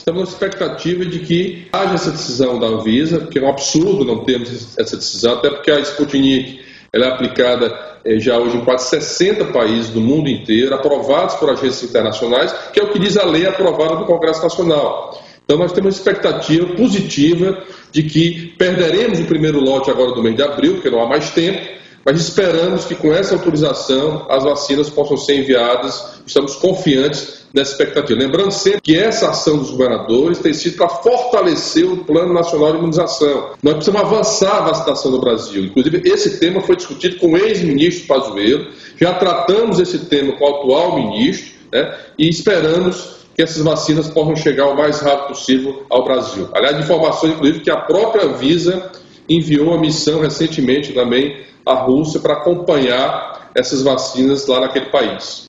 Estamos na expectativa de que haja essa decisão da Anvisa, porque é um absurdo não termos essa decisão, até porque a Sputnik ela é aplicada já hoje em quase 60 países do mundo inteiro, aprovados por agências internacionais, que é o que diz a lei aprovada do Congresso Nacional. Então nós temos uma expectativa positiva de que perderemos o primeiro lote agora do mês de abril, porque não há mais tempo, mas esperamos que com essa autorização as vacinas possam ser enviadas, estamos confiantes nessa expectativa. Lembrando sempre que essa ação dos governadores tem sido para fortalecer o Plano Nacional de Imunização. Nós precisamos avançar a vacinação no Brasil. Inclusive, esse tema foi discutido com o ex-ministro Pazuello, já tratamos esse tema com o atual ministro, né, e esperamos que essas vacinas possam chegar o mais rápido possível ao Brasil. Aliás, informações, inclusive, que a própria Anvisa enviou uma missão recentemente também à Rússia para acompanhar essas vacinas lá naquele país.